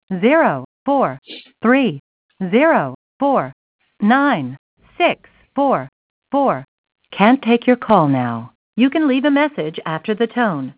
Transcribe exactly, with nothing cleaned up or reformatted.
zero four three zero four nine six four four. Can't take your call now. You can leave a message after the tone.